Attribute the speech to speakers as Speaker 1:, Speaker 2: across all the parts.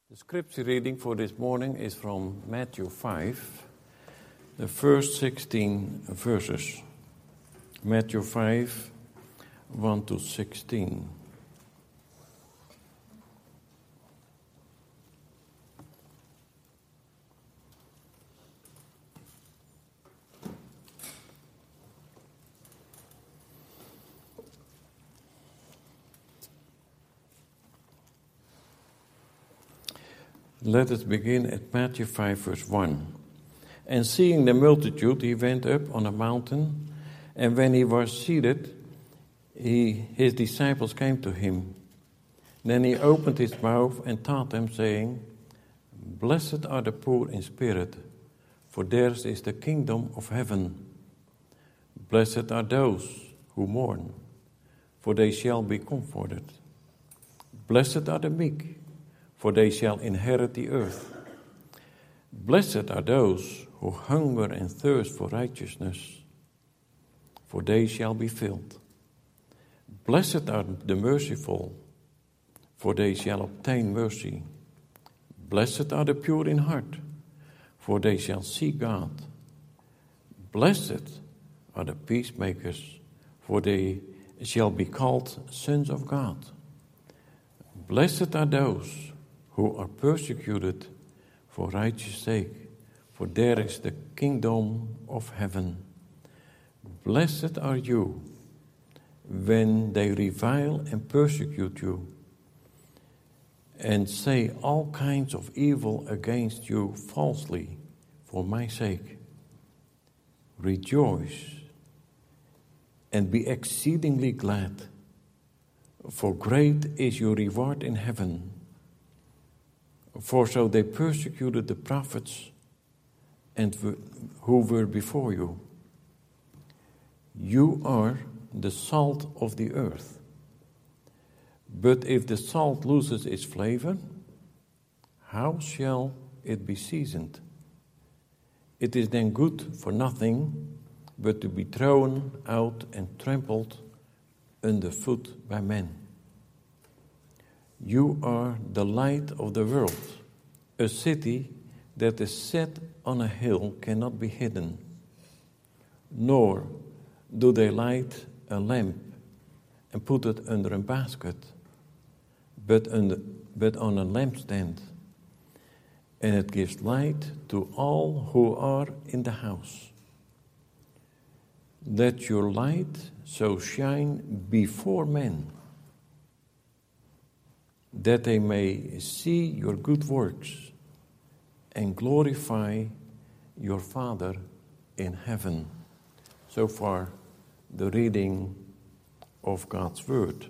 Speaker 1: The scripture reading for this morning is from Matthew 5, the first 16 verses. Matthew 5, 1 to 16. Let us begin at Matthew 5, verse 1. And seeing the multitude, he went up on a mountain, and when he was seated, his disciples came to him. Then he opened his mouth and taught them, saying, Blessed are the poor in spirit, for theirs is the kingdom of heaven. Blessed are those who mourn, for they shall be comforted. Blessed are the meek, for they shall inherit the earth. Blessed are those who hunger and thirst for righteousness, for they shall be filled. Blessed are the merciful, for they shall obtain mercy. Blessed are the pure in heart, for they shall see God. Blessed are the peacemakers, for they shall be called sons of God. Blessed are those who are persecuted for righteous sake, for there is the kingdom of heaven. Blessed are you when they revile and persecute you, and say all kinds of evil against you falsely for my sake. Rejoice and be exceedingly glad, for great is your reward in heaven. For so they persecuted the prophets who were before you. You are the salt of the earth. But if the salt loses its flavor, how shall it be seasoned? It is then good for nothing but to be thrown out and trampled underfoot by men. You are the light of the world. A city that is set on a hill cannot be hidden. Nor do they light a lamp and put it under a basket, but on a lampstand, and it gives light to all who are in the house. Let your light so shine before men, that they may see your good works and glorify your Father in heaven. So far, the reading of God's Word.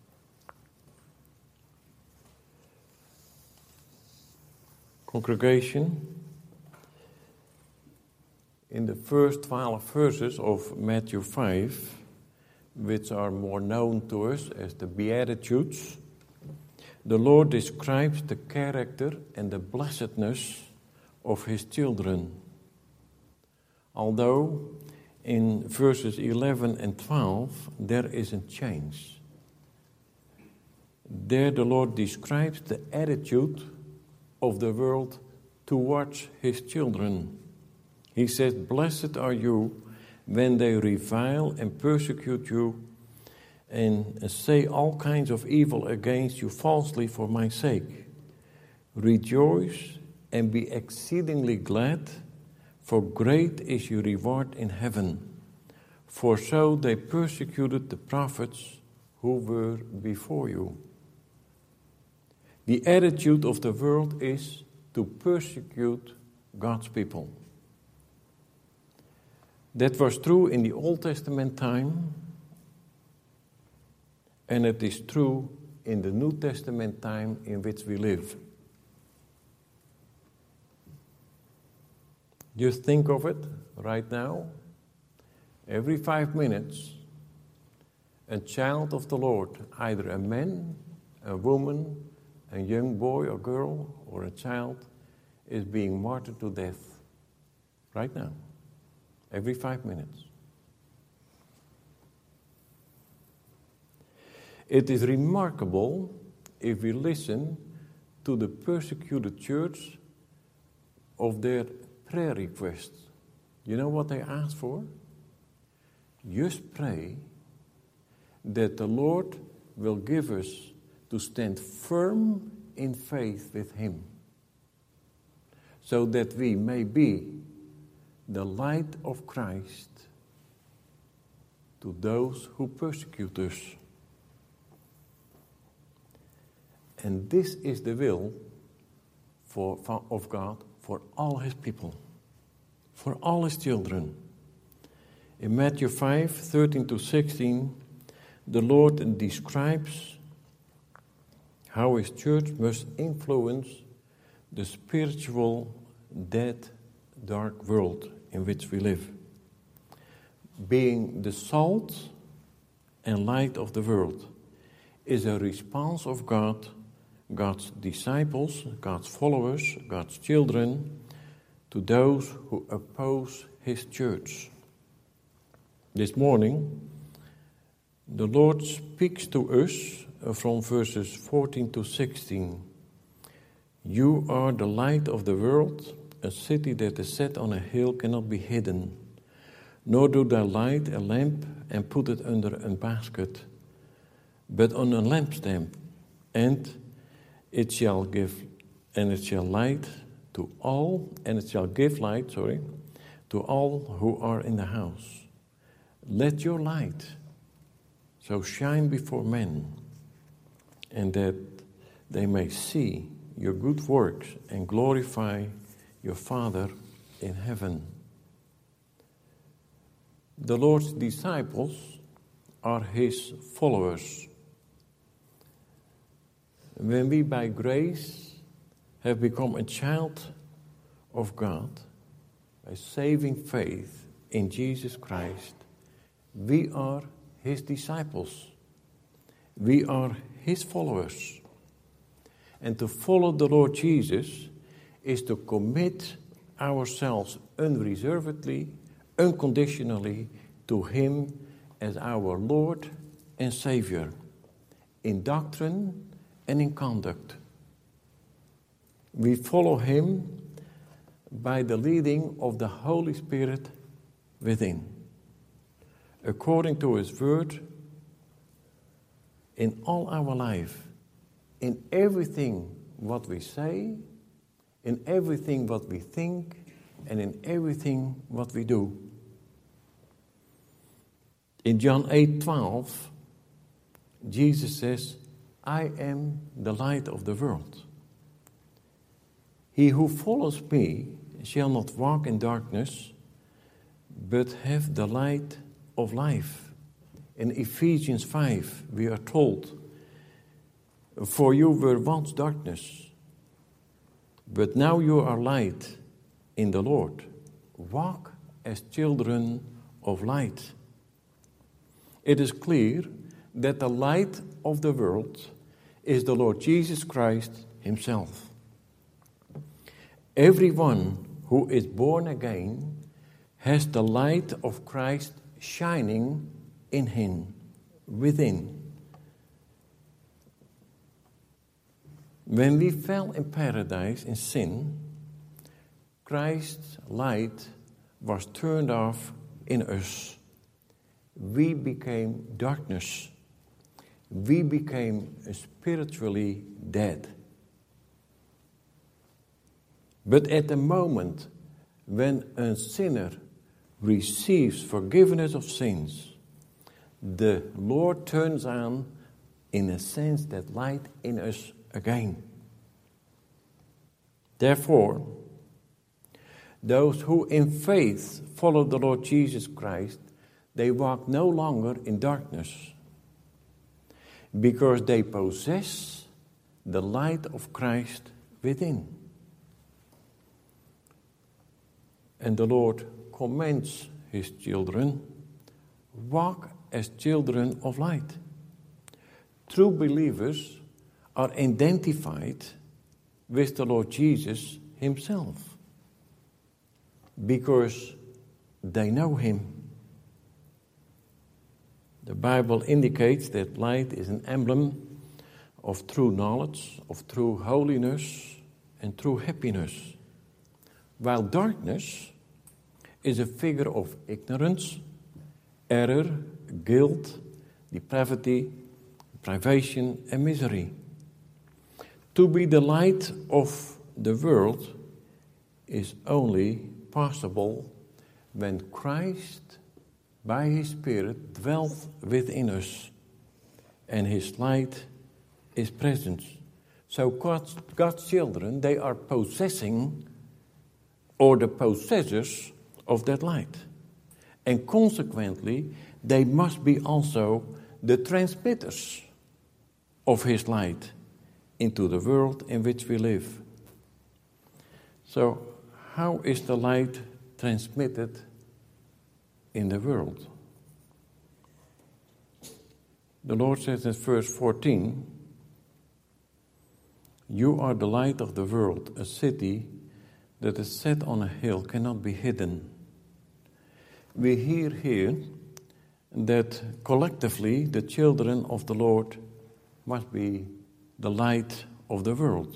Speaker 1: Congregation, in the first 12 verses of Matthew 5, which are more known to us as the Beatitudes, the Lord describes the character and the blessedness of his children. Although in verses 11 and 12 there is a change. There the Lord describes the attitude of the world towards his children. He says, Blessed are you when they revile and persecute you and say all kinds of evil against you falsely for my sake. Rejoice and be exceedingly glad, for great is your reward in heaven. For so they persecuted the prophets who were before you. The attitude of the world is to persecute God's people. That was true in the Old Testament time, and it is true in the New Testament time in which we live. Just think of it right now. Every 5 minutes, a child of the Lord, either a man, a woman, a young boy or girl, or a child, is being martyred to death. Right now. Every 5 minutes. It is remarkable if we listen to the persecuted church of their prayer requests. You know what they asked for? Just pray that the Lord will give us to stand firm in faith with Him, so that we may be the light of Christ to those who persecute us. And this is the will of God for all His people, for all His children. In Matthew 5:13-16, the Lord describes how His church must influence the spiritual, dead, dark world in which we live, being the salt and light of the world is a response of God, God's disciples, God's followers, God's children, to those who oppose His church. This morning, the Lord speaks to us from verses 14-16. You are the light of the world. A city that is set on a hill cannot be hidden. Nor do they light a lamp and put it under a basket, but on a lampstand, and it shall give light to all who are in the house. Let your light so shine before men, and that they may see your good works and glorify your Father in heaven. The Lord's disciples are His followers. When we by grace have become a child of God, by saving faith in Jesus Christ, we are His disciples. We are His followers. And to follow the Lord Jesus is to commit ourselves unreservedly, unconditionally to Him as our Lord and Savior, in doctrine and in conduct. We follow Him by the leading of the Holy Spirit within, according to His word, in all our life, in everything what we say, in everything what we think, and in everything what we do. In John 8:12, Jesus says, I am the light of the world. He who follows me shall not walk in darkness, but have the light of life. In Ephesians 5, we are told, for you were once darkness, but now you are light in the Lord. Walk as children of light. It is clear that the light of the world is the Lord Jesus Christ Himself. Everyone who is born again has the light of Christ shining in him, within. When we fell in paradise in sin, Christ's light was turned off in us. We became darkness. We became spiritually dead. But at the moment when a sinner receives forgiveness of sins, the Lord turns on, in a sense, that light in us again. Therefore, those who in faith follow the Lord Jesus Christ, they walk no longer in darkness, because they possess the light of Christ within. And the Lord commends His children, walk as children of light. True believers are identified with the Lord Jesus Himself, because they know Him. The Bible indicates that light is an emblem of true knowledge, of true holiness, and true happiness. While darkness is a figure of ignorance, error, guilt, depravity, privation, and misery. To be the light of the world is only possible when Christ, by His Spirit, dwells within us, and His light is present. So God's children, they are possessing, or the possessors of that light. And consequently, they must be also the transmitters of His light into the world in which we live. So, how is the light transmitted in the world? The Lord says in verse 14, "You are the light of the world. A city that is set on a hill cannot be hidden." We hear here that collectively the children of the Lord must be the light of the world.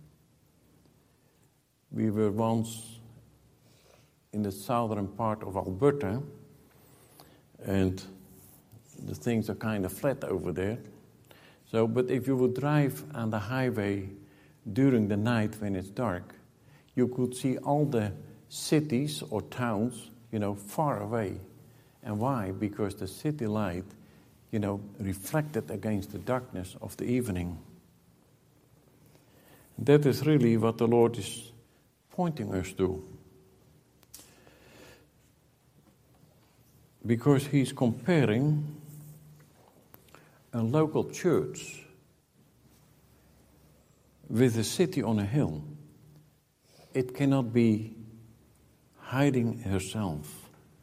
Speaker 1: We were once in the southern part of Alberta, and the things are kind of flat over there. So, but if you would drive on the highway during the night when it's dark, you could see all the cities or towns, far away. And why? Because the city light, reflected against the darkness of the evening. That is really what the Lord is pointing us to. Because He's comparing a local church with a city on a hill. It cannot be hiding herself.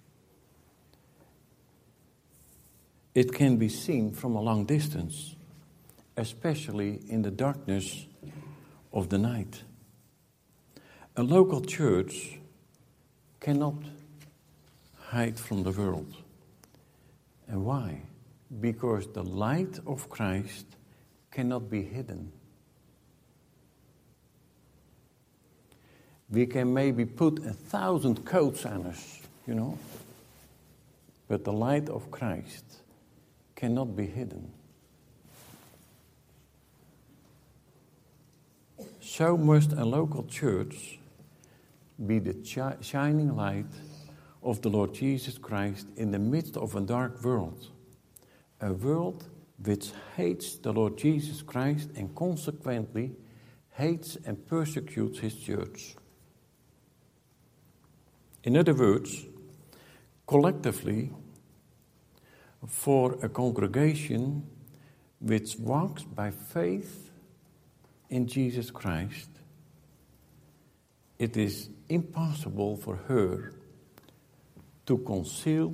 Speaker 1: It can be seen from a long distance, especially in the darkness of the night. A local church cannot hide from the world. And why? Because the light of Christ cannot be hidden. We can maybe put 1,000 coats on us, but the light of Christ cannot be hidden. So must a local church be the shining light of the Lord Jesus Christ in the midst of a dark world. A world which hates the Lord Jesus Christ and consequently hates and persecutes His church. In other words, collectively, for a congregation which walks by faith in Jesus Christ, it is impossible for her to conceal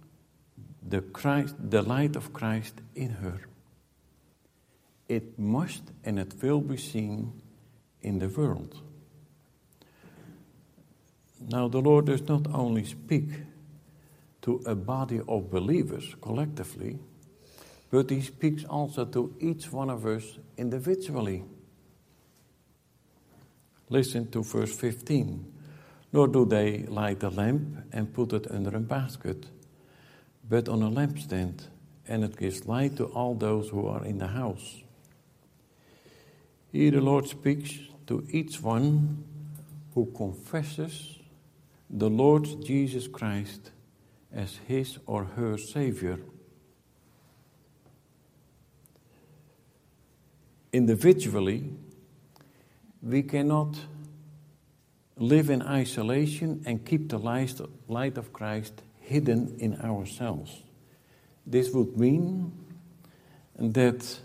Speaker 1: the light of Christ in her. It must and it will be seen in the world. Now, the Lord does not only speak to a body of believers collectively, but He speaks also to each one of us individually. Listen to verse 15. Nor do they light a lamp and put it under a basket, but on a lampstand, and it gives light to all those who are in the house. Here the Lord speaks to each one who confesses the Lord Jesus Christ as his or her Savior. Individually, we cannot live in isolation and keep the light of Christ hidden in ourselves. This would mean that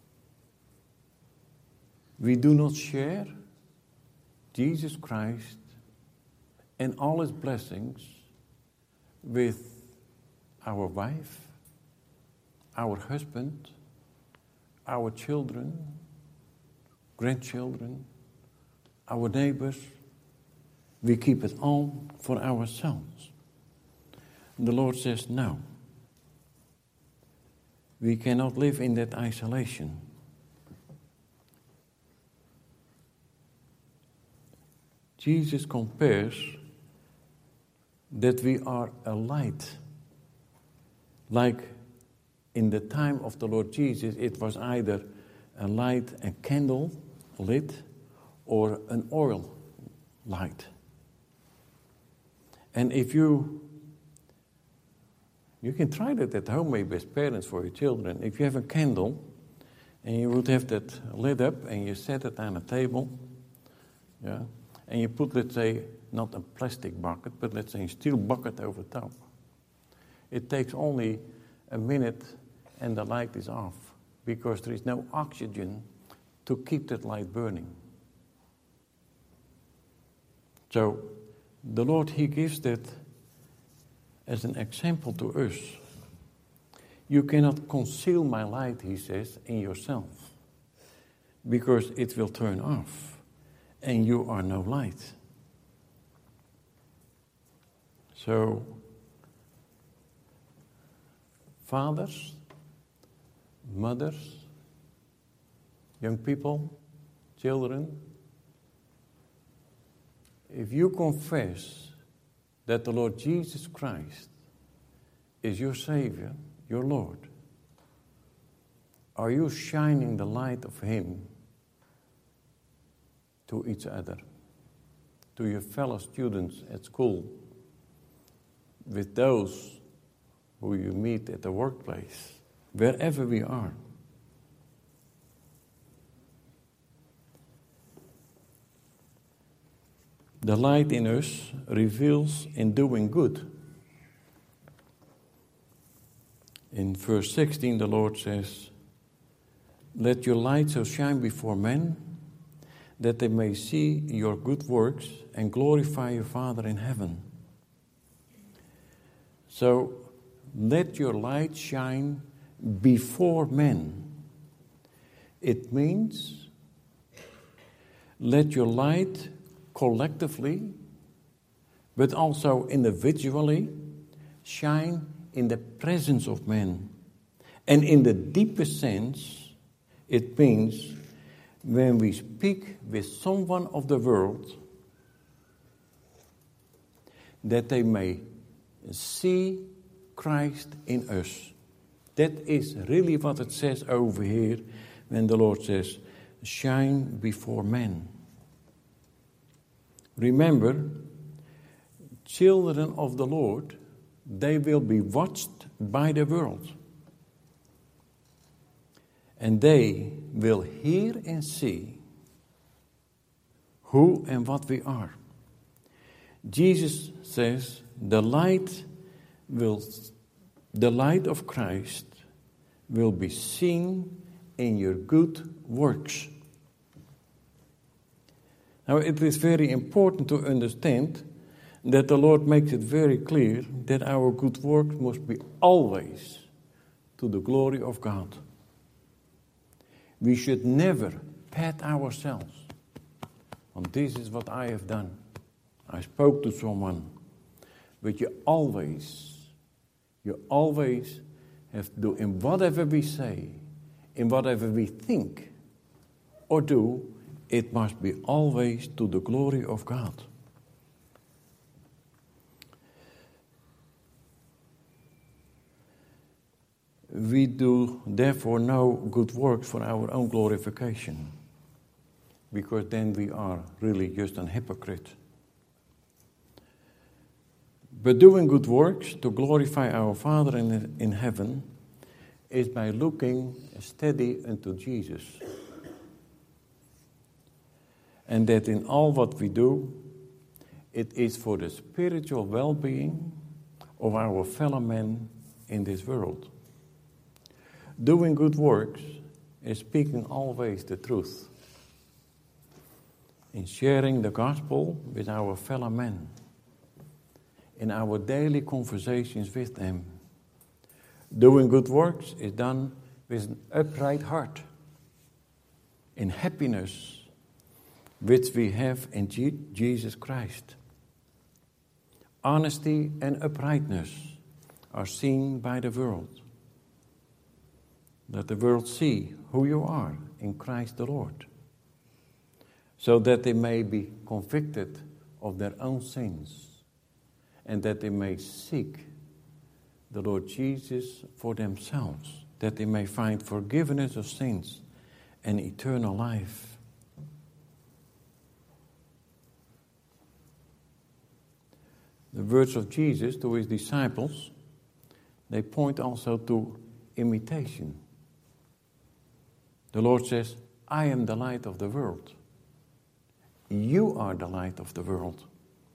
Speaker 1: we do not share Jesus Christ and all His blessings with our wife, our husband, our children, grandchildren, our neighbors. We keep it all for ourselves. And the Lord says, no. We cannot live in that isolation. Jesus compares that we are a light. Like in the time of the Lord Jesus, it was either a light, a candle lit, or an oil light. And if you can try that at home maybe as parents for your children. If you have a candle and you would have that lit up and you set it on a table, yeah, and you put, let's say, not a plastic bucket, but let's say a steel bucket over top. It takes only a minute and the light is off because there is no oxygen to keep that light burning. So the Lord, He gives that as an example to us. You cannot conceal my light, He says, in yourself, because it will turn off and you are no light. So, fathers, mothers, young people, children, if you confess that the Lord Jesus Christ is your Savior, your Lord, are you shining the light of Him to each other, to your fellow students at school, with those who you meet at the workplace, wherever we are? The light in us reveals in doing good. In verse 16, the Lord says, "Let your light so shine before men, that they may see your good works and glorify your Father in heaven." So, let your light shine before men. It means, let your light collectively, but also individually, shine in the presence of men. And in the deepest sense, it means when we speak with someone of the world, that they may see Christ in us. That is really what it says over here when the Lord says, shine before men. Remember, children of the Lord, they will be watched by the world. And they will hear and see who and what we are. Jesus says, the light of Christ will be seen in your good works. Now, it is very important to understand that the Lord makes it very clear that our good works must be always to the glory of God. We should never pat ourselves on this is what I have done. I spoke to someone. But you always have to do in whatever we say, in whatever we think or do, it must be always to the glory of God. We do therefore no good works for our own glorification, because then we are really just a hypocrite. But doing good works to glorify our Father in heaven is by looking steady unto Jesus. And that in all what we do, it is for the spiritual well-being of our fellow men in this world. Doing good works is speaking always the truth, in sharing the gospel with our fellow men, in our daily conversations with them. Doing good works is done with an upright heart, in happiness, which we have in Jesus Christ. Honesty and uprightness are seen by the world. Let the world see who you are in Christ the Lord, so that they may be convicted of their own sins, and that they may seek the Lord Jesus for themselves, that they may find forgiveness of sins and eternal life. The words of Jesus to his disciples, they point also to imitation. The Lord says, I am the light of the world. You are the light of the world.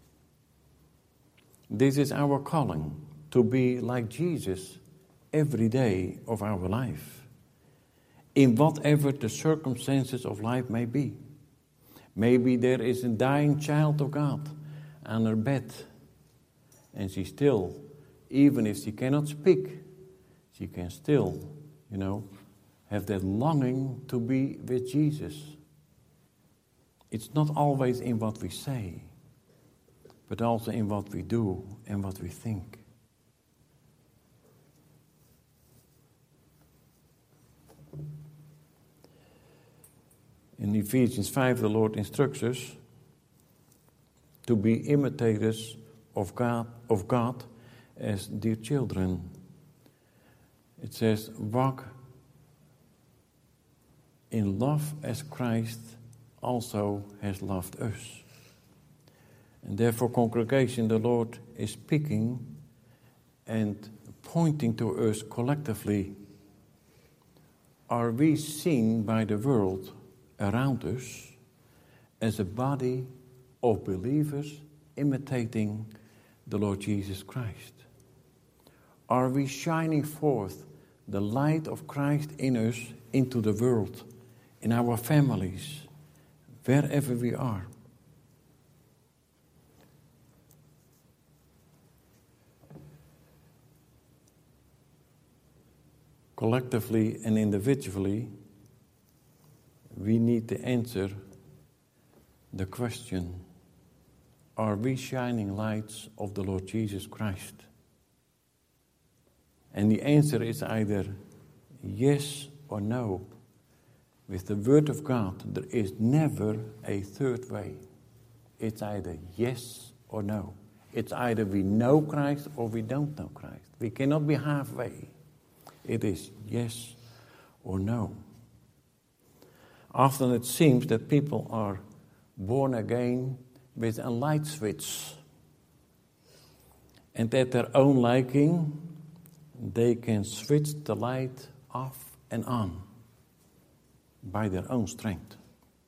Speaker 1: This is our calling, to be like Jesus every day of our life, in whatever the circumstances of life may be. Maybe there is a dying child of God on her bed, and she still, even if she cannot speak, she can still, have that longing to be with Jesus. It's not always in what we say, but also in what we do and what we think. In Ephesians 5, the Lord instructs us to be imitators of God as dear children. It says, walk in love as Christ also has loved us. And therefore, congregation, the Lord is speaking and pointing to us collectively. Are we seen by the world around us as a body of believers imitating the Lord Jesus Christ? Are we shining forth the light of Christ in us into the world, in our families, wherever we are? Collectively and individually, we need to answer the question, are we shining lights of the Lord Jesus Christ? And the answer is either yes or no. With the Word of God, there is never a third way. It's either yes or no. It's either we know Christ or we don't know Christ. We cannot be halfway. It is yes or no. Often it seems that people are born again with a light switch. And at their own liking, they can switch the light off and on by their own strength.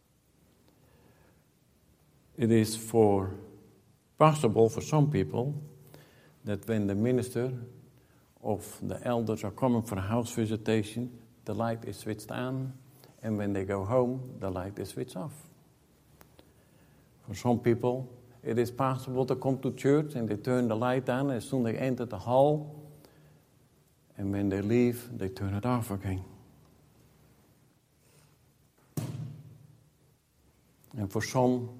Speaker 1: It is possible for some people that when the minister of the elders are coming for a house visitation, the light is switched on, and when they go home, the light is switched off. For some people, it is possible to come to church and they turn the light on as soon as they enter the hall, and when they leave, they turn it off again. And for some,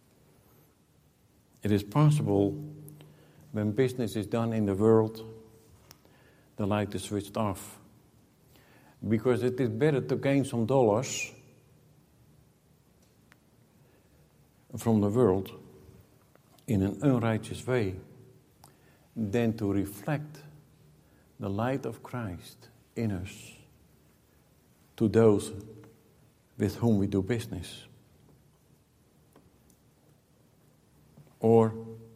Speaker 1: it is possible when business is done in the world, the light is switched off. Because it is better to gain some dollars from the world in an unrighteous way than to reflect the light of Christ in us to those with whom we do business. Or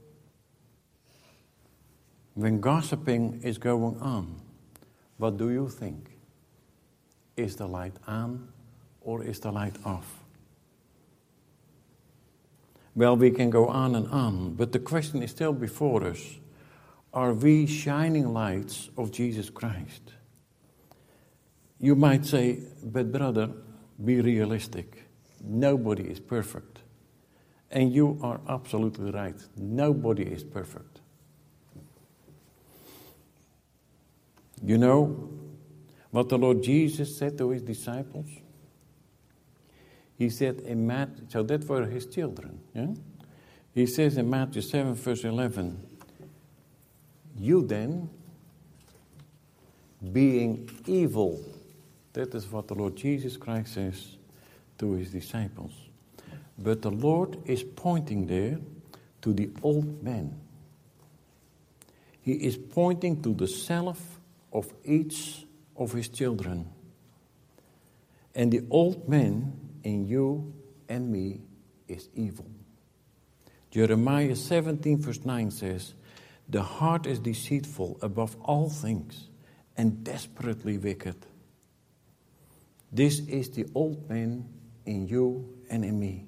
Speaker 1: when gossiping is going on, what do you think? Is the light on or is the light off? Well, we can go on and on, but the question is still before us. Are we shining lights of Jesus Christ? You might say, but brother, be realistic. Nobody is perfect. And you are absolutely right. Nobody is perfect. You know what the Lord Jesus said to his disciples? He said in Matthew, so that were his children. Yeah? He says in Matthew 7, verse 11, you then, being evil, that is what the Lord Jesus Christ says to his disciples. But the Lord is pointing there to the old man. He is pointing to the self of each of his children. And the old man in you and me is evil. Jeremiah 17 verse 9 says, "The heart is deceitful above all things and desperately wicked." This is the old man in you and in me.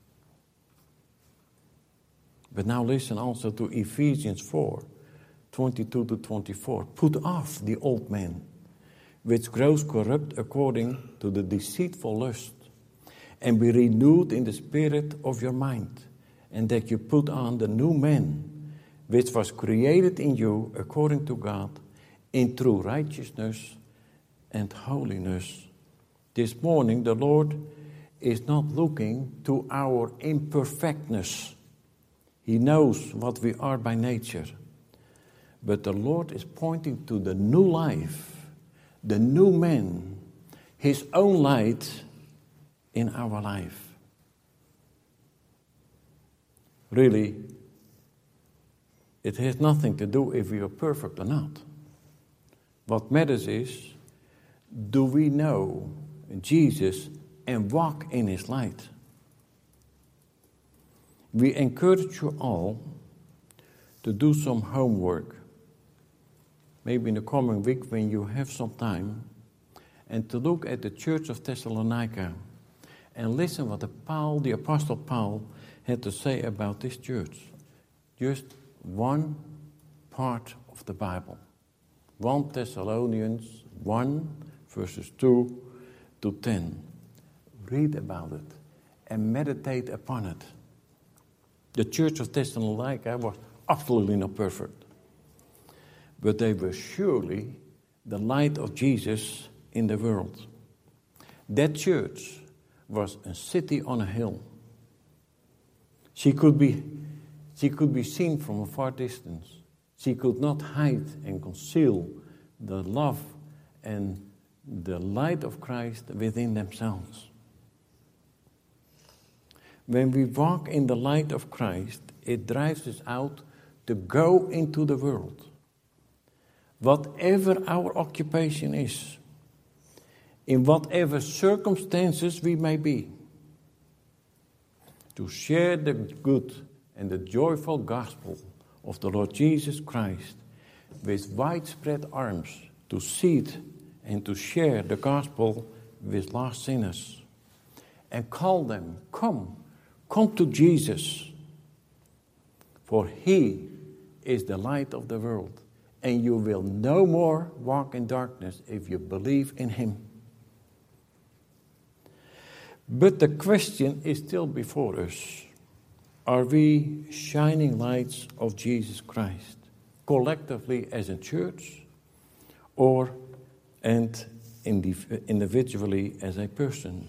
Speaker 1: But now listen also to Ephesians 4, 22 to 24. "Put off the old man, which grows corrupt according to the deceitful lust, and be renewed in the spirit of your mind, and that you put on the new man, which was created in you according to God, in true righteousness and holiness." This morning, the Lord is not looking to our imperfectness. He knows what we are by nature. But the Lord is pointing to the new life, the new man, his own light in our life. Really, it has nothing to do if we are perfect or not. What matters is, do we know Jesus and walk in his light? We encourage you all to do some homework, maybe in the coming week when you have some time, and to look at the church of Thessalonica and listen what the Apostle Paul had to say about this church. Just one part of the Bible. 1 Thessalonians 1 verses 2 to 10. Read about it and meditate upon it. The church of Thessalonica was absolutely not perfect, but they were surely the light of Jesus in the world. That church was a city on a hill. She could be seen from a far distance. She could not hide and conceal the love and the light of Christ within themselves. When we walk in the light of Christ, it drives us out to go into the world. Whatever our occupation is, in whatever circumstances we may be, to share the good and the joyful gospel of the Lord Jesus Christ with widespread arms, to seed and to share the gospel with lost sinners, and call them, come to Jesus, for he is the light of the world, and you will no more walk in darkness if you believe in him. But the question is still before us. Are we shining lights of Jesus Christ, collectively as a church, and individually as a person?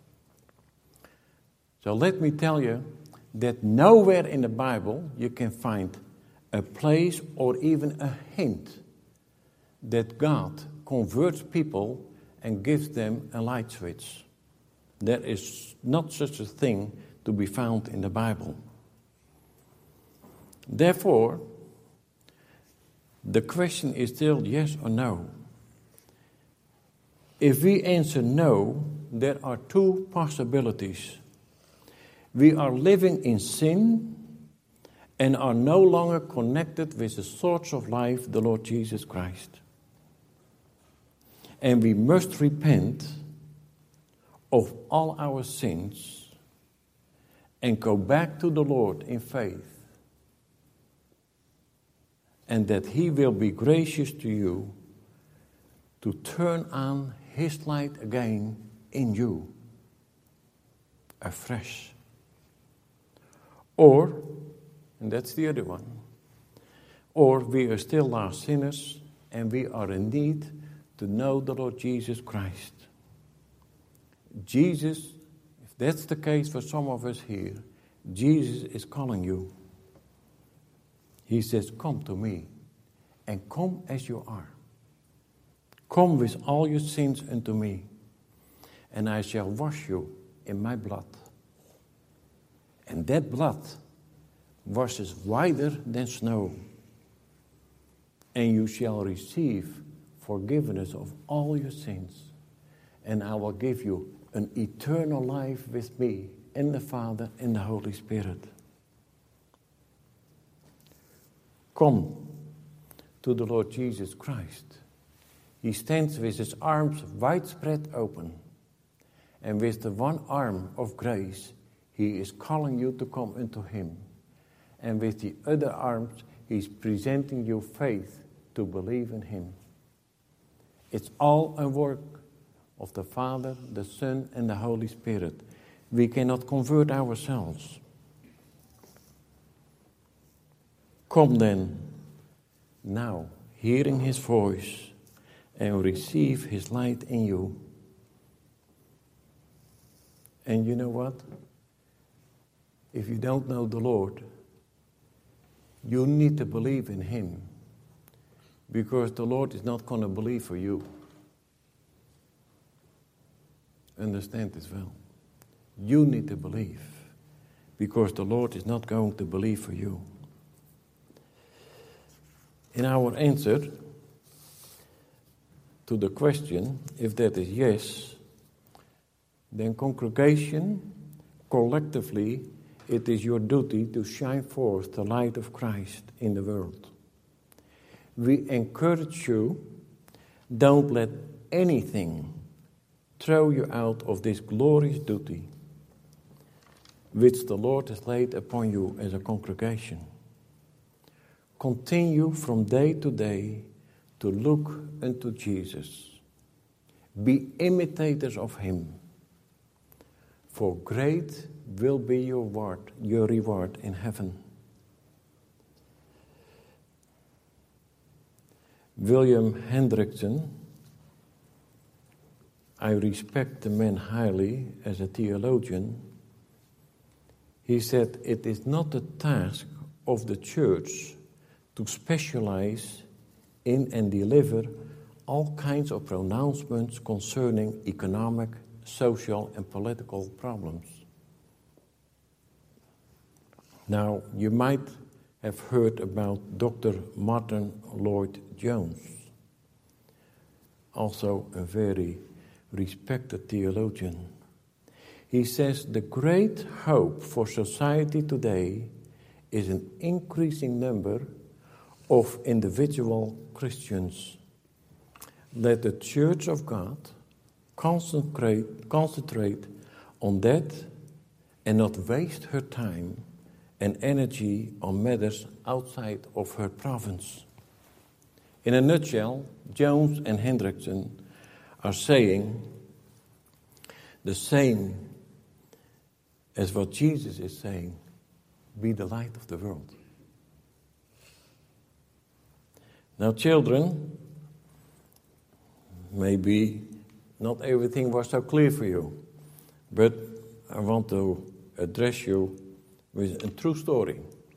Speaker 1: So let me tell you that nowhere in the Bible you can find a place or even a hint that God converts people and gives them a light switch. There is not such a thing to be found in the Bible. Therefore, the question is still yes or no. If we answer no, there are two possibilities. We are living in sin and are no longer connected with the source of life, the Lord Jesus Christ. And we must repent of all our sins and go back to the Lord in faith, and that he will be gracious to you to turn on his light again in you, afresh. Or, and that's the other one, or we are still lost sinners and we are in need to know the Lord Jesus Christ. Jesus, if that's the case for some of us here, Jesus is calling you. He says, come to me, and come as you are. Come with all your sins unto me, and I shall wash you in my blood. And that blood washes whiter than snow. And you shall receive forgiveness of all your sins. And I will give you an eternal life with me and the Father and the Holy Spirit. Come to the Lord Jesus Christ. He stands with his arms widespread open. And with the one arm of grace, he is calling you to come unto him. And with the other arms, he's presenting you faith to believe in him. It's all a work of the Father, the Son, and the Holy Spirit. We cannot convert ourselves. Come then, now, hearing his voice, and receive his light in you. And you know what? If you don't know the Lord, you need to believe in him. Because the Lord is not going to believe for you. Understand this well. You need to believe. Because the Lord is not going to believe for you. In our answer to the question, if that is yes, then congregation, collectively, it is your duty to shine forth the light of Christ in the world. We encourage you, don't let anything throw you out of this glorious duty which the Lord has laid upon you as a congregation. Continue from day to day to look unto Jesus. Be imitators of him. For great will be your reward in heaven. William Hendrickson, I respect the man highly as a theologian. He said, it is not the task of the church to specialize in and deliver all kinds of pronouncements concerning economic, social, and political problems. Now, you might have heard about Dr. Martin Lloyd-Jones, also a very respected theologian. He says the great hope for society today is an increasing number of individual Christians. Let the Church of God concentrate on that and not waste her time and energy on matters outside of her province. In a nutshell, Jones and Hendrickson are saying the same as what Jesus is saying, be the light of the world. Now, children, maybe not everything was so clear for you, but I want to address you with a true story.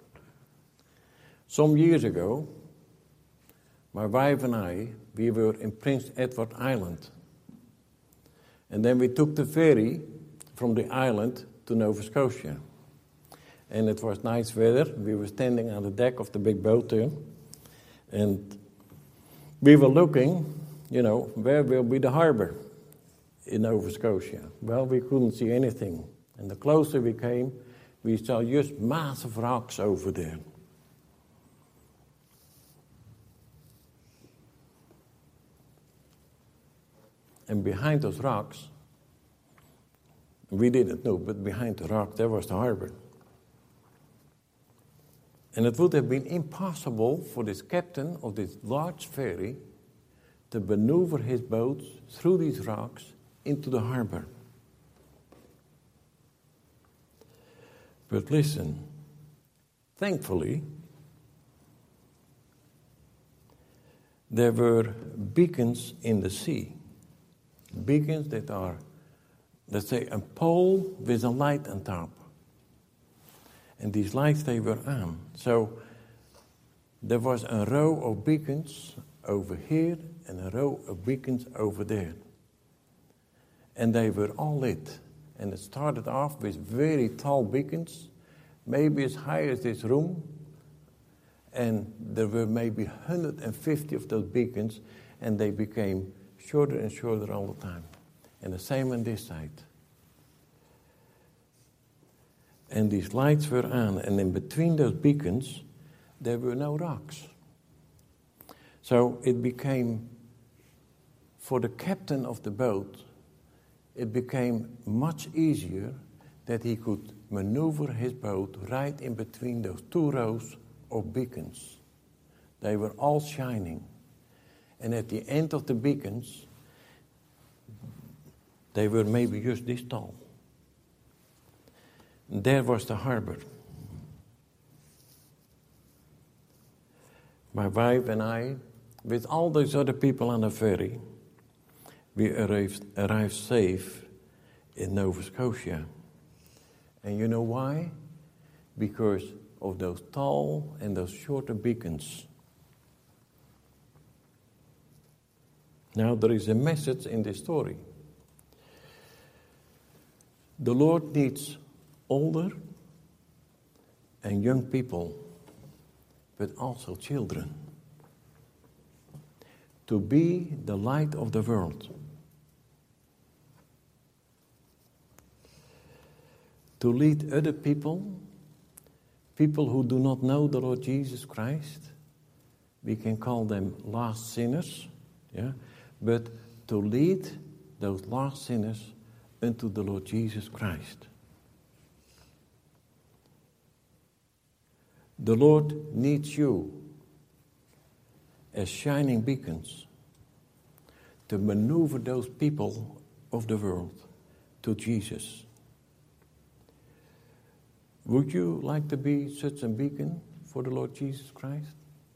Speaker 1: Some years ago, my wife and I, we were in Prince Edward Island. And then we took the ferry from the island to Nova Scotia. And it was nice weather. We were standing on the deck of the big boat there. And we were looking, where will be the harbor in Nova Scotia? Well, we couldn't see anything. And the closer we came, we saw just massive rocks over there. And behind those rocks, we didn't know, but behind the rock, there was the harbor. And it would have been impossible for this captain of this large ferry to maneuver his boats through these rocks into the harbor. But listen, thankfully, there were beacons in the sea. Beacons that are, let's say, a pole with a light on top. And these lights, they were on. So there was a row of beacons over here and a row of beacons over there. And they were all lit. And it started off with very tall beacons maybe as high as this room, and there were maybe 150 of those beacons, and they became shorter and shorter all the time. And the same on this side. And these lights were on, and in between those beacons, there were no rocks. So it became, for the captain of the boat, it became much easier that he could maneuver his boat right in between those two rows of beacons. They were all shining. And at the end of the beacons, they were maybe just this tall. And there was the harbor. My wife and I, with all those other people on the ferry, we arrived safe in Nova Scotia. And you know why? Because of those tall and those shorter beacons. Now there is a message in this story. The Lord needs older and young people, but also children, to be the light of the world. To lead other people who do not know the Lord Jesus Christ. We can call them lost sinners, but to lead those lost sinners unto the Lord Jesus Christ. The Lord needs you as shining beacons to maneuver those people of the world to Jesus. Would you like to be such a beacon for the Lord Jesus Christ?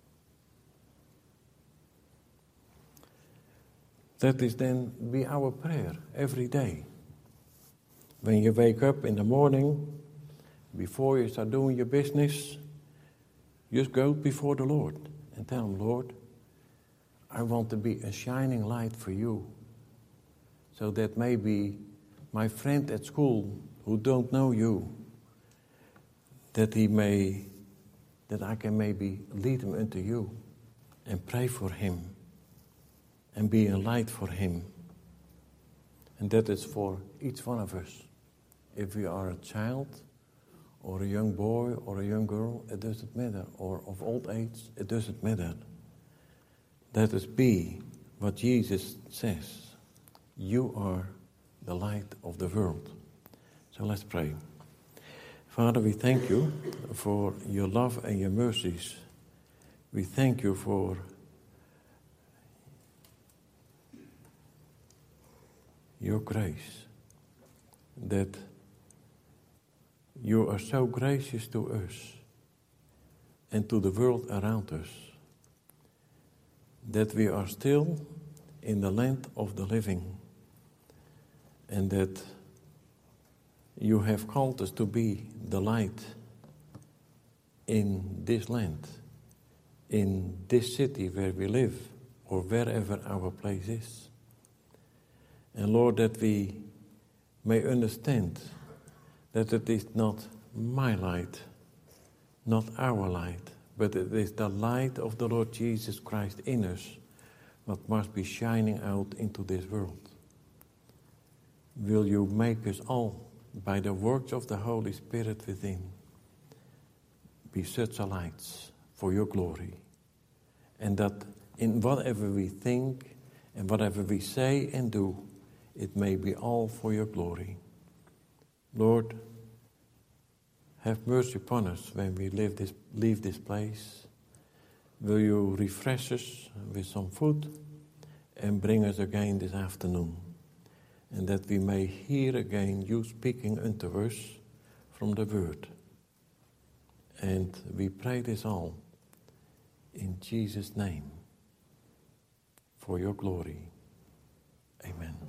Speaker 1: That is then be our prayer every day. When you wake up in the morning, before you start doing your business, just go before the Lord and tell him, Lord, I want to be a shining light for you. So that maybe my friend at school who don't know you, that I can maybe lead him unto you and pray for him and be a light for him. And that is for each one of us. If we are a child or a young boy or a young girl, it doesn't matter. Or of old age, it doesn't matter. Let us be what Jesus says. You are the light of the world. So let's pray. Father, we thank you for your love and your mercies. We thank you for your grace, that you are so gracious to us and to the world around us, that we are still in the land of the living, and that you have called us to be the light in this land, in this city where we live, or wherever our place is. And Lord, that we may understand that it is not my light, not our light, but it is the light of the Lord Jesus Christ in us that must be shining out into this world. Will you make us all, by the works of the Holy Spirit within, be such a lights for your glory, and that in whatever we think and whatever we say and do, it may be all for your glory. Lord, have mercy upon us when we leave this place. Will you refresh us with some food and bring us again this afternoon, and that we may hear again you speaking unto us from the word. And we pray this all in Jesus' name for your glory. Amen.